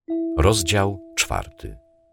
Rozdział 4.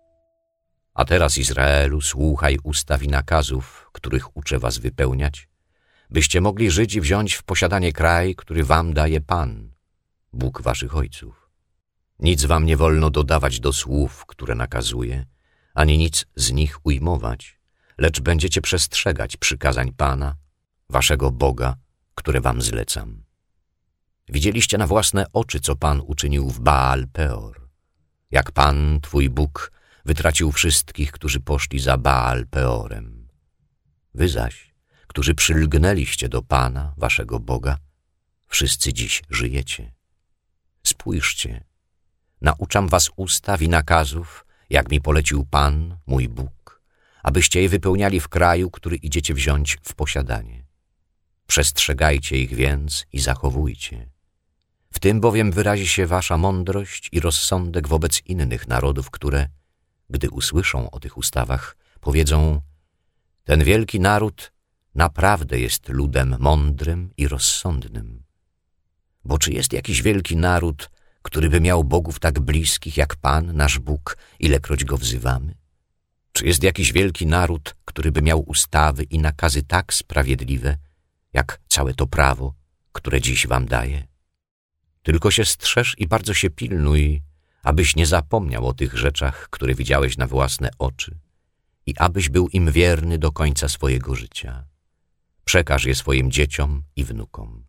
A teraz, Izraelu, słuchaj ustaw i nakazów, których uczę was wypełniać, byście mogli żyć i wziąć w posiadanie kraj, który wam daje Pan, Bóg waszych ojców. Nic wam nie wolno dodawać do słów, które nakazuję, ani nic z nich ujmować, lecz będziecie przestrzegać przykazań Pana, waszego Boga, które wam zlecam. Widzieliście na własne oczy, co Pan uczynił w Baal Peor, jak Pan, twój Bóg, wytracił wszystkich, którzy poszli za Baal Peorem. Wy zaś, którzy przylgnęliście do Pana, waszego Boga, wszyscy dziś żyjecie. Spójrzcie, nauczam was ustaw i nakazów, jak mi polecił Pan, mój Bóg, abyście je wypełniali w kraju, który idziecie wziąć w posiadanie. Przestrzegajcie ich więc i zachowujcie. W tym bowiem wyrazi się wasza mądrość i rozsądek wobec innych narodów, które, gdy usłyszą o tych ustawach, powiedzą: ten wielki naród naprawdę jest ludem mądrym i rozsądnym. Bo czy jest jakiś wielki naród, który by miał bogów tak bliskich jak Pan, nasz Bóg, ilekroć go wzywamy? Czy jest jakiś wielki naród, który by miał ustawy i nakazy tak sprawiedliwe, jak całe to prawo, które dziś wam daję? Tylko się strzeż i bardzo się pilnuj, abyś nie zapomniał o tych rzeczach, które widziałeś na własne oczy, i abyś był im wierny do końca swojego życia. Przekaż je swoim dzieciom i wnukom.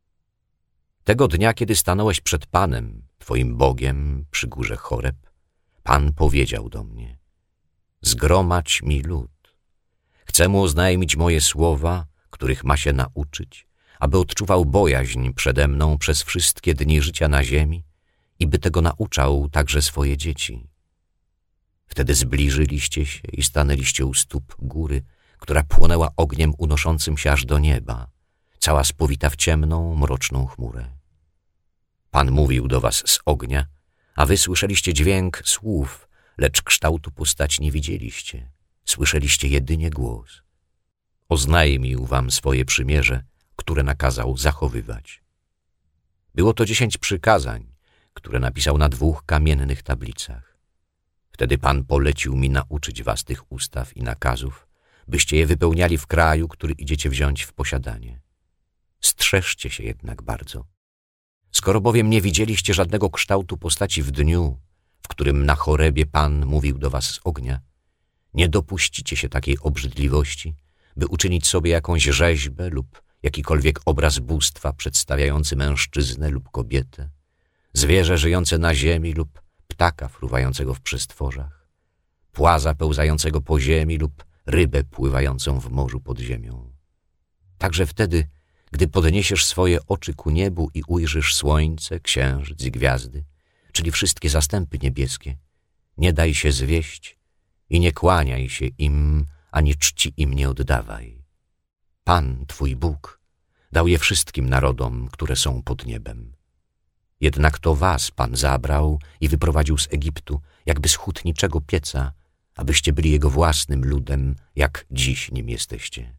Tego dnia, kiedy stanąłeś przed Panem, twoim Bogiem, przy górze Choreb, Pan powiedział do mnie: zgromadź mi lud. Chcę mu oznajmić moje słowa, których ma się nauczyć, aby odczuwał bojaźń przede mną przez wszystkie dni życia na ziemi i by tego nauczał także swoje dzieci. Wtedy zbliżyliście się i stanęliście u stóp góry, która płonęła ogniem unoszącym się aż do nieba, cała spowita w ciemną, mroczną chmurę. Pan mówił do was z ognia, a wy słyszeliście dźwięk słów, lecz kształtu postaci nie widzieliście. Słyszeliście jedynie głos. Oznajmił wam swoje przymierze, które nakazał zachowywać. Było to 10 przykazań, które napisał na 2 kamiennych tablicach. Wtedy Pan polecił mi nauczyć was tych ustaw i nakazów, byście je wypełniali w kraju, który idziecie wziąć w posiadanie. Strzeżcie się jednak bardzo. Skoro bowiem nie widzieliście żadnego kształtu postaci w dniu, w którym na Chorebie Pan mówił do was z ognia, nie dopuścicie się takiej obrzydliwości, by uczynić sobie jakąś rzeźbę lub jakikolwiek obraz bóstwa przedstawiający mężczyznę lub kobietę, zwierzę żyjące na ziemi lub ptaka fruwającego w przestworzach, płaza pełzającego po ziemi lub rybę pływającą w morzu pod ziemią. Także wtedy, gdy podniesiesz swoje oczy ku niebu i ujrzysz słońce, księżyc i gwiazdy, czyli wszystkie zastępy niebieskie, nie daj się zwieść i nie kłaniaj się im, ani czci im nie oddawaj. Pan, twój Bóg, dał je wszystkim narodom, które są pod niebem. Jednak to was Pan zabrał i wyprowadził z Egiptu, jakby z hutniczego pieca, abyście byli Jego własnym ludem, jak dziś nim jesteście.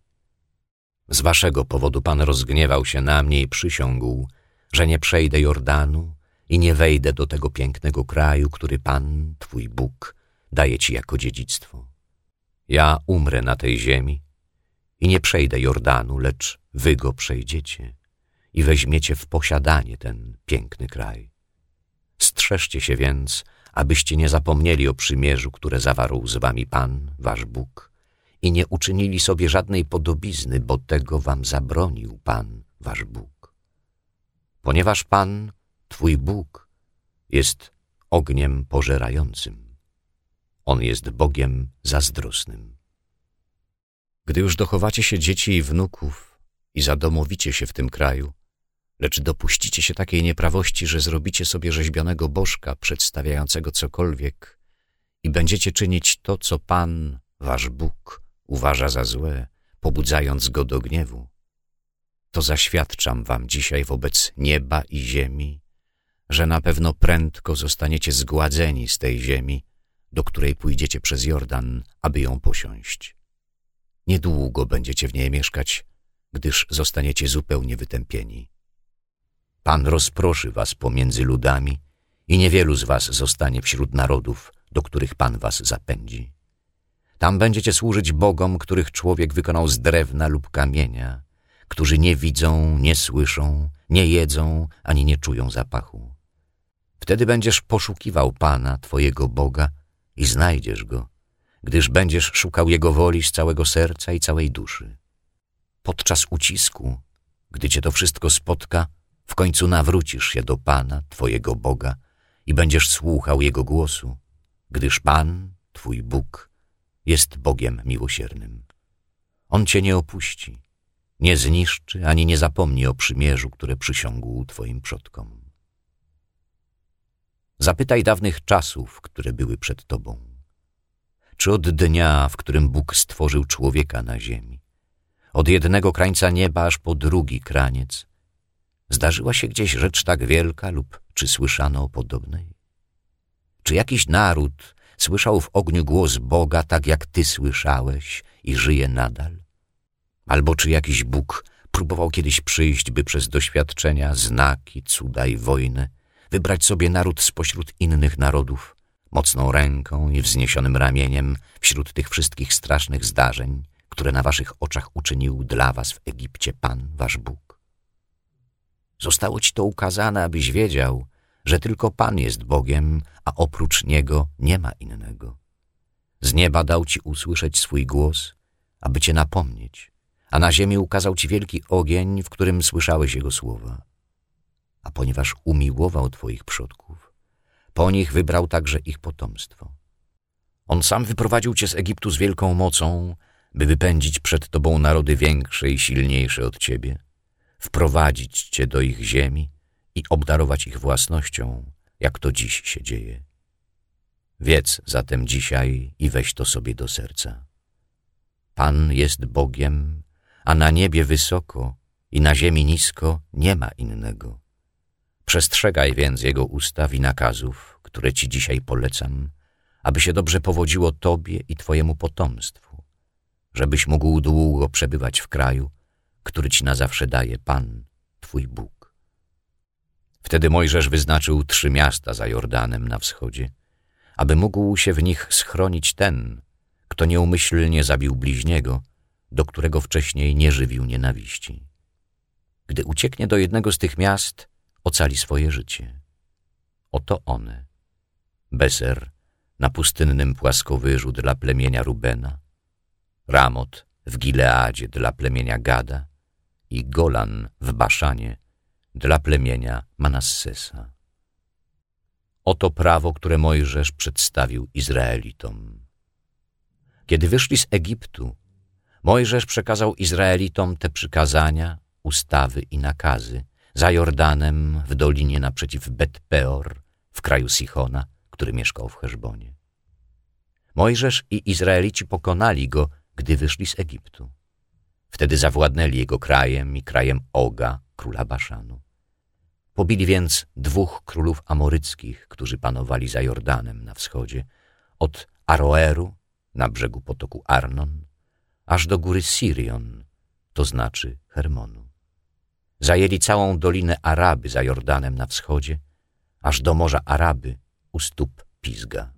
Z waszego powodu Pan rozgniewał się na mnie i przysiągł, że nie przejdę Jordanu i nie wejdę do tego pięknego kraju, który Pan, twój Bóg, daje ci jako dziedzictwo. Ja umrę na tej ziemi i nie przejdę Jordanu, lecz wy go przejdziecie i weźmiecie w posiadanie ten piękny kraj. Strzeżcie się więc, abyście nie zapomnieli o przymierzu, które zawarł z wami Pan, wasz Bóg, i nie uczynili sobie żadnej podobizny, bo tego wam zabronił Pan, wasz Bóg. Ponieważ Pan, twój Bóg, jest ogniem pożerającym. On jest Bogiem zazdrosnym. Gdy już dochowacie się dzieci i wnuków i zadomowicie się w tym kraju, lecz dopuścicie się takiej nieprawości, że zrobicie sobie rzeźbionego bożka przedstawiającego cokolwiek i będziecie czynić to, co Pan, wasz Bóg, uważa za złe, pobudzając go do gniewu, to zaświadczam wam dzisiaj wobec nieba i ziemi, że na pewno prędko zostaniecie zgładzeni z tej ziemi, do której pójdziecie przez Jordan, aby ją posiąść. Niedługo będziecie w niej mieszkać, gdyż zostaniecie zupełnie wytępieni. Pan rozproszy was pomiędzy ludami i niewielu z was zostanie wśród narodów, do których Pan was zapędzi. Tam będziecie służyć bogom, których człowiek wykonał z drewna lub kamienia, którzy nie widzą, nie słyszą, nie jedzą, ani nie czują zapachu. Wtedy będziesz poszukiwał Pana, twojego Boga, i znajdziesz Go, gdyż będziesz szukał Jego woli z całego serca i całej duszy. Podczas ucisku, gdy cię to wszystko spotka, w końcu nawrócisz się do Pana, twojego Boga, i będziesz słuchał Jego głosu, gdyż Pan, twój Bóg, jest Bogiem miłosiernym. On cię nie opuści, nie zniszczy, ani nie zapomni o przymierzu, które przysiągł twoim przodkom. Zapytaj dawnych czasów, które były przed tobą. Czy od dnia, w którym Bóg stworzył człowieka na ziemi, od jednego krańca nieba aż po drugi kraniec, zdarzyła się gdzieś rzecz tak wielka lub czy słyszano o podobnej? Czy jakiś naród słyszał w ogniu głos Boga tak jak ty słyszałeś i żyje nadal? Albo czy jakiś Bóg próbował kiedyś przyjść, by przez doświadczenia, znaki, cuda i wojnę wybrać sobie naród spośród innych narodów, mocną ręką i wzniesionym ramieniem wśród tych wszystkich strasznych zdarzeń, które na waszych oczach uczynił dla was w Egipcie Pan, wasz Bóg? Zostało ci to ukazane, abyś wiedział, że tylko Pan jest Bogiem, a oprócz Niego nie ma innego. Z nieba dał ci usłyszeć swój głos, aby cię napomnieć, a na ziemi ukazał ci wielki ogień, w którym słyszałeś Jego słowa. A ponieważ umiłował twoich przodków, po nich wybrał także ich potomstwo. On sam wyprowadził cię z Egiptu z wielką mocą, by wypędzić przed tobą narody większe i silniejsze od ciebie, wprowadzić cię do ich ziemi i obdarować ich własnością, jak to dziś się dzieje. Wiedz zatem dzisiaj i weź to sobie do serca. Pan jest Bogiem, a na niebie wysoko i na ziemi nisko nie ma innego. Przestrzegaj więc Jego ustaw i nakazów, które ci dzisiaj polecam, aby się dobrze powodziło tobie i twojemu potomstwu, żebyś mógł długo przebywać w kraju, który ci na zawsze daje Pan, twój Bóg. Wtedy Mojżesz wyznaczył 3 miasta za Jordanem na wschodzie, aby mógł się w nich schronić ten, kto nieumyślnie zabił bliźniego, do którego wcześniej nie żywił nienawiści. Gdy ucieknie do jednego z tych miast, ocali swoje życie. Oto one: Beser na pustynnym płaskowyżu dla plemienia Rubena, Ramot w Gileadzie dla plemienia Gada i Golan w Baszanie dla plemienia Manassesa. Oto prawo, które Mojżesz przedstawił Izraelitom. Kiedy wyszli z Egiptu, Mojżesz przekazał Izraelitom te przykazania, ustawy i nakazy za Jordanem w dolinie naprzeciw Bet-Peor w kraju Sichona, który mieszkał w Heszbonie. Mojżesz i Izraelici pokonali go, gdy wyszli z Egiptu. Wtedy zawładnęli jego krajem i krajem Oga, króla Baszanu. Pobili więc 2 królów amoryckich, którzy panowali za Jordanem na wschodzie, od Aroeru na brzegu potoku Arnon, aż do góry Sirion, to znaczy Hermonu. Zajęli całą dolinę Araby za Jordanem na wschodzie, aż do morza Araby u stóp Pisga.